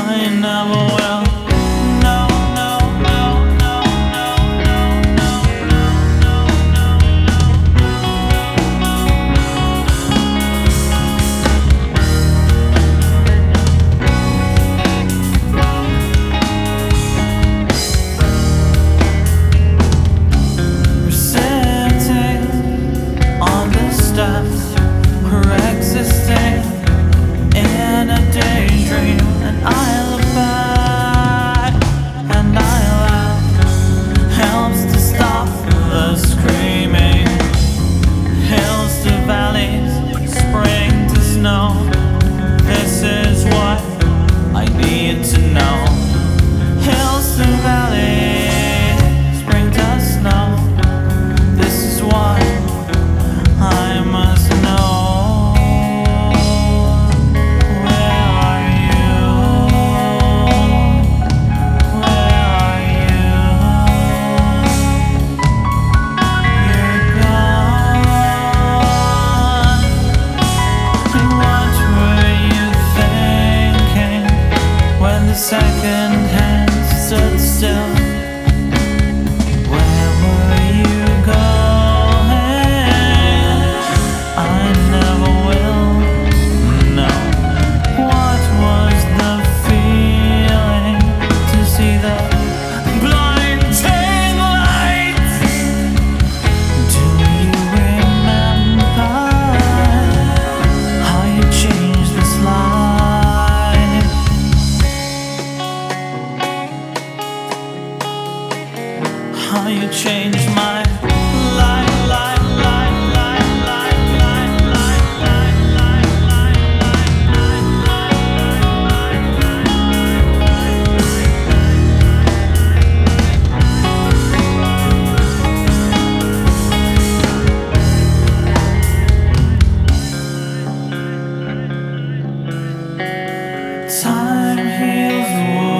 I never will. No, no, no, no, no, no, we're sitting on the steps, we're existing in a daydream, and I look back and I laugh. Helps to stop the screaming. Hills to valleys, spring to snow. This is what I need to know. Hills to valleys, spring to snow. This is what I must know. The second hand stood still. Where were you going? I never will know. What was the feeling to see the blinding lights? Do you remember how you changed this life? How you changed my life, life, life, life, life, life, life, life, life, life. Time heals wounds.